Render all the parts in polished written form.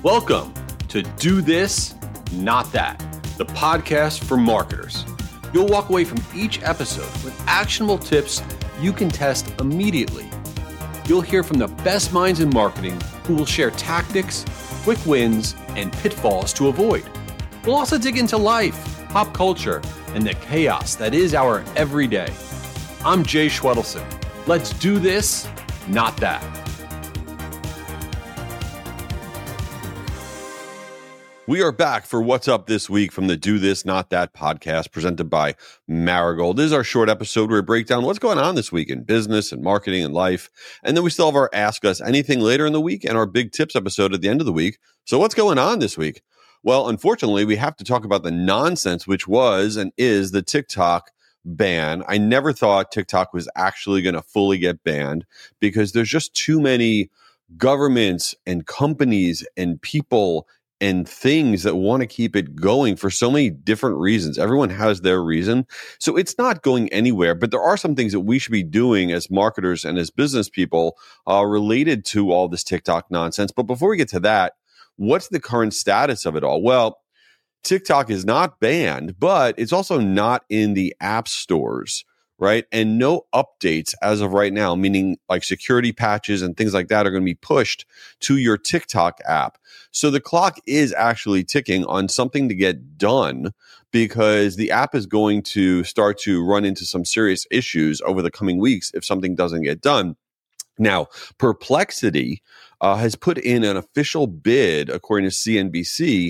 Welcome to Do This, Not That, the podcast for marketers. You'll walk away from each episode with actionable tips you can test immediately. You'll hear from the best minds in marketing who will share tactics, quick wins, and pitfalls to avoid. We'll also dig into life, pop culture, and the chaos that is our everyday. I'm Jay Schwedelson. Let's do this, not that. We are back for What's Up This Week from the Do This, Not That podcast presented by Marigold. This is our short episode where we break down what's going on this week in business and marketing and life. And then we still have our Ask Us Anything later in the week and our Big Tips episode at the end of the week. So what's going on this week? Well, unfortunately, we have to talk about the nonsense, which was and is the TikTok ban. I never thought TikTok was actually going to fully get banned because there's just too many governments and companies and people and things that want to keep it going for so many different reasons. Everyone has their reason. So it's not going anywhere, but there are some things that we should be doing as marketers and as business people related to all this TikTok nonsense. But before we get to that, what's the current status of it all? Well, TikTok is not banned, but it's also not in the app stores, right? And no updates as of right now, meaning like security patches and things like that are going to be pushed to your TikTok app. So the clock is actually ticking on something to get done because the app is going to start to run into some serious issues over the coming weeks if something doesn't get done. Now, Perplexity has put in an official bid, according to CNBC,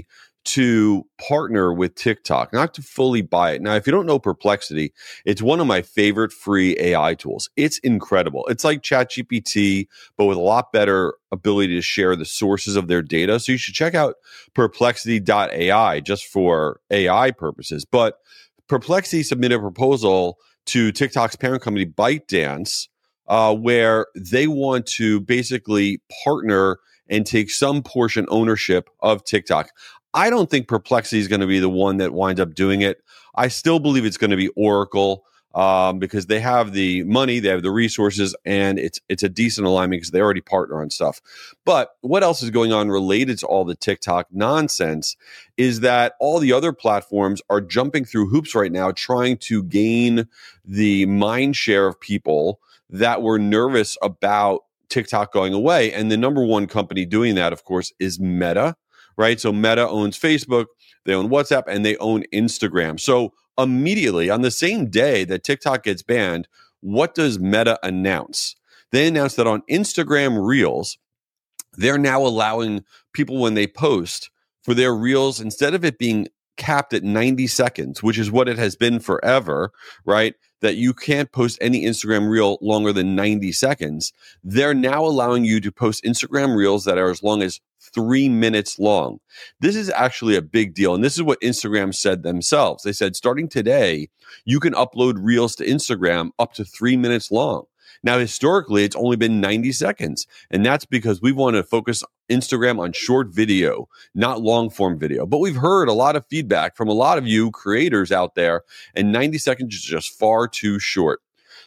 to partner with TikTok, not to fully buy it. Now, if you don't know Perplexity, it's one of my favorite free AI tools. It's incredible. It's like ChatGPT, but with a lot better ability to share the sources of their data. So you should check out perplexity.ai just for AI purposes. But Perplexity submitted a proposal to TikTok's parent company, ByteDance, where they want to basically partner and take some portion ownership of TikTok. I don't think Perplexity is going to be the one that winds up doing it. I still believe it's going to be Oracle because they have the money, they have the resources, and it's a decent alignment because they already partner on stuff. But what else is going on related to all the TikTok nonsense is that all the other platforms are jumping through hoops right now trying to gain the mind share of people that were nervous about TikTok going away. And the number one company doing that, of course, is Meta. Right. So Meta owns Facebook, they own WhatsApp, and they own Instagram. So immediately on the same day that TikTok gets banned, what does Meta announce? They announce that on Instagram Reels, they're now allowing people when they post for their Reels, instead of it being capped at 90 seconds, which is what it has been forever, right? That you can't post any Instagram reel longer than 90 seconds. They're now allowing you to post Instagram reels that are as long as 3 minutes long. This is actually a big deal. And this is what Instagram said themselves. They said, starting today, you can upload reels to Instagram up to 3 minutes long. Now, historically, it's only been 90 seconds. And that's because we want to focus Instagram on short video, not long form video. But we've heard a lot of feedback from a lot of you creators out there, and 90 seconds is just far too short.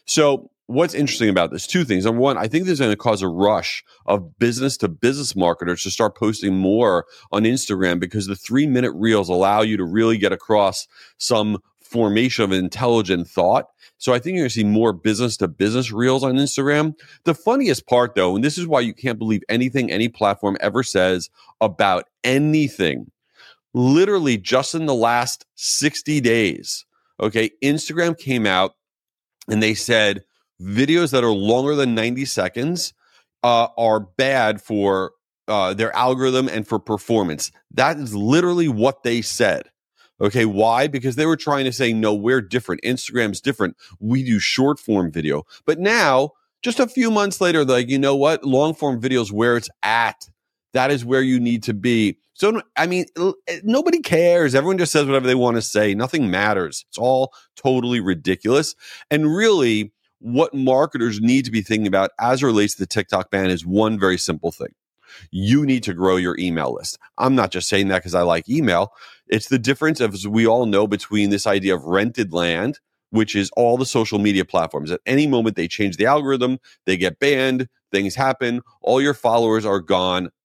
So what's interesting about this? Two things. Number one, I think this is going to cause a rush of business to business marketers to start posting more on Instagram because the 3 minute reels allow you to really get across some formation of intelligent thought. So I think you're going to see more business to business reels on Instagram. The funniest part, though, and this is why you can't believe anything any platform ever says about anything, literally just in the last 60 days, okay, Instagram came out and they said videos that are longer than 90 seconds are bad for their algorithm and for performance. That is literally what they said. Okay, why? Because they were trying to say, no, we're different. Instagram's different. We do short form video. But now, just a few months later, they're like, you know what? Long form video is where it's at. That is where you need to be. So, I mean, nobody cares. Everyone just says whatever they want to say. Nothing matters. It's all totally ridiculous. And really, what marketers need to be thinking about as it relates to the TikTok ban is one very simple thing. You need to grow your email list. I'm not just saying that because I like email. It's the difference, as we all know, between this idea of rented land, which is all the social media platforms. At any moment, they change the algorithm, they get banned, things happen, all your followers are gone.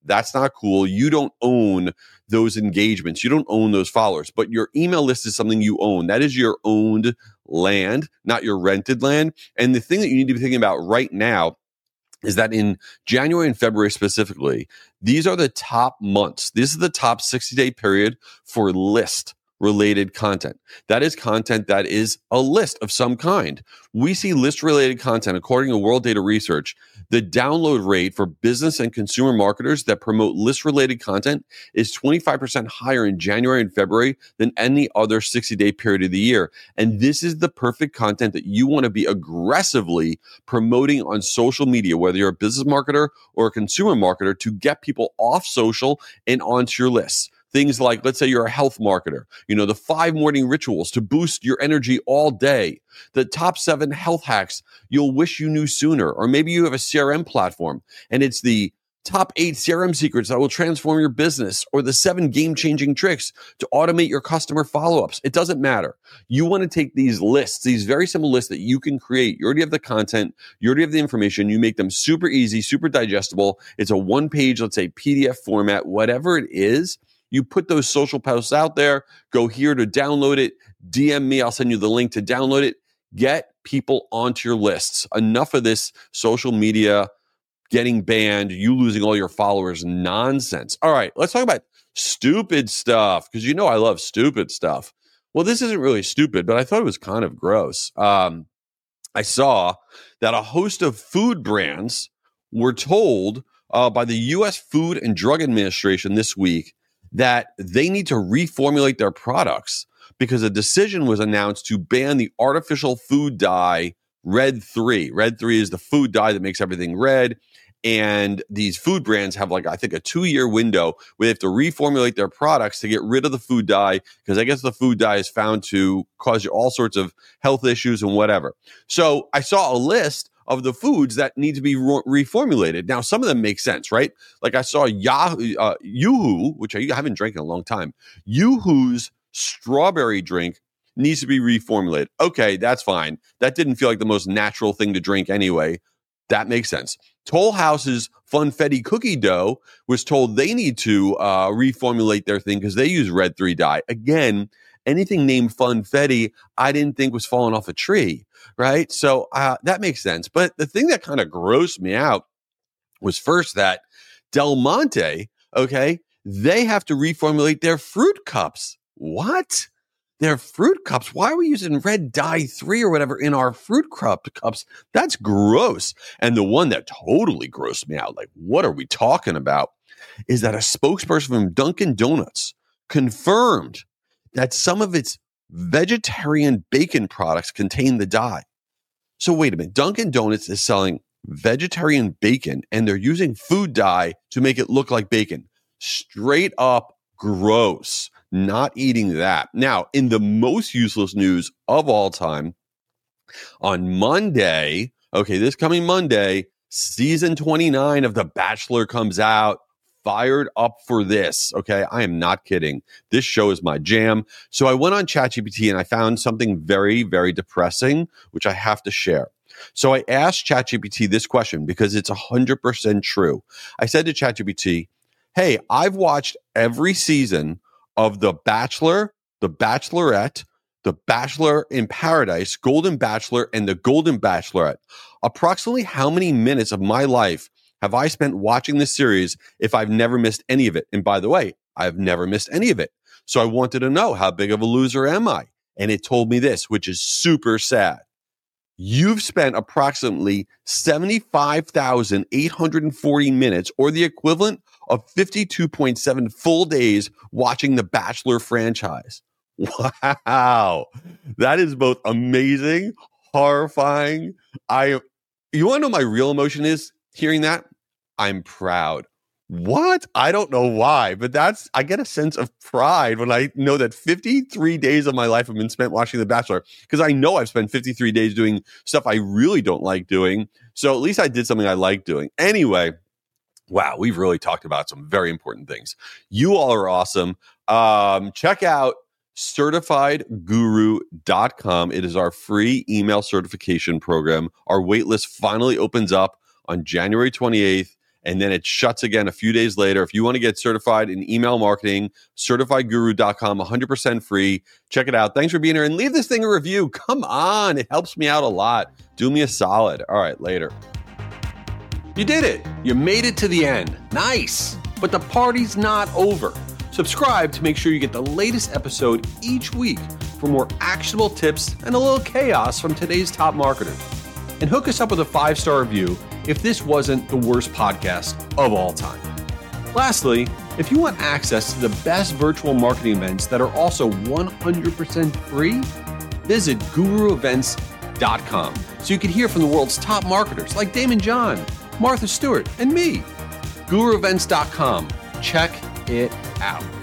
That's not cool. You don't own those engagements. You don't own those followers, but your email list is something you own. That is your owned land, not your rented land. And the thing that you need to be thinking about right now is that in January and February specifically, these are the top months. This is the top 60-day period for list related content. That is content that is a list of some kind. We see list related content, according to World Data Research, the download rate for business and consumer marketers that promote list related content is 25% higher in January and February than any other 60-day period of the year. And this is the perfect content that you want to be aggressively promoting on social media, whether you're a business marketer or a consumer marketer, to get people off social and onto your lists. Things like, let's say you're a health marketer, the 5 morning rituals to boost your energy all day, the top 7 health hacks you'll wish you knew sooner, or maybe you have a CRM platform and it's the top 8 CRM secrets that will transform your business, or the 7 game-changing tricks to automate your customer follow-ups. It doesn't matter. You want to take these lists, these very simple lists that you can create. You already have the content. You already have the information. You make them super easy, super digestible. It's a one-page, let's say, PDF format, whatever it is. You put those social posts out there, go here to download it, DM me, I'll send you the link to download it. Get people onto your lists. Enough of this social media getting banned, you losing all your followers nonsense. All right, let's talk about stupid stuff, because I love stupid stuff. Well, this isn't really stupid, but I thought it was kind of gross. I saw that a host of food brands were told by the U.S. Food and Drug Administration this week that they need to reformulate their products because a decision was announced to ban the artificial food dye Red 3. Red 3 is the food dye that makes everything red. And these food brands have I think a 2-year window where they have to reformulate their products to get rid of the food dye, because I guess the food dye is found to cause you all sorts of health issues and whatever. So I saw a list of the foods that need to be reformulated. Now, some of them make sense, right? Like I saw Yoo-Hoo, which I haven't drank in a long time. Yoo-Hoo's strawberry drink needs to be reformulated. Okay, that's fine. That didn't feel like the most natural thing to drink anyway. That makes sense. Toll House's Funfetti cookie dough was told they need to reformulate their thing because they use Red 3 dye. Again, anything named Funfetti, I didn't think was falling off a tree, right? So that makes sense. But the thing that kind of grossed me out was first that Del Monte, okay, they have to reformulate their fruit cups. What? Their fruit cups? Why are we using Red Dye 3 or whatever in our fruit cups? That's gross. And the one that totally grossed me out, what are we talking about, is that a spokesperson from Dunkin' Donuts confirmed that some of its vegetarian bacon products contain the dye. So wait a minute, Dunkin' Donuts is selling vegetarian bacon and they're using food dye to make it look like bacon. Straight up gross. Not eating that. Now, in the most useless news of all time, on Monday, this coming Monday, season 29 of The Bachelor comes out. Fired up for this. Okay, I am not kidding. This show is my jam. So I went on ChatGPT and I found something very, very depressing, which I have to share. So I asked ChatGPT this question because it's 100% true. I said to ChatGPT, hey, I've watched every season of The Bachelor, The Bachelorette, The Bachelor in Paradise, Golden Bachelor, and The Golden Bachelorette. Approximately how many minutes of my life have I spent watching this series if I've never missed any of it? And by the way, I've never missed any of it. So I wanted to know, how big of a loser am I? And it told me this, which is super sad. You've spent approximately 75,840 minutes, or the equivalent of 52.7 full days, watching the Bachelor franchise. Wow. That is both amazing, horrifying. You want to know my real emotion is hearing that? I'm proud. What? I don't know why, but I get a sense of pride when I know that 53 days of my life have been spent watching The Bachelor, because I know I've spent 53 days doing stuff I really don't like doing. So at least I did something I like doing. Anyway, wow, we've really talked about some very important things. You all are awesome. Check out CertifiedGuru.com. It is our free email certification program. Our waitlist finally opens up on January 28th. and then it shuts again a few days later. If you want to get certified in email marketing, certifiedguru.com, 100% free. Check it out. Thanks for being here, and leave this thing a review. Come on. It helps me out a lot. Do me a solid. All right, later. You did it. You made it to the end. Nice. But the party's not over. Subscribe to make sure you get the latest episode each week for more actionable tips and a little chaos from today's top marketers. And hook us up with a 5-star review if this wasn't the worst podcast of all time. Lastly, if you want access to the best virtual marketing events that are also 100% free, visit guruevents.com so you can hear from the world's top marketers like Damon John, Martha Stewart, and me. guruevents.com. Check it out.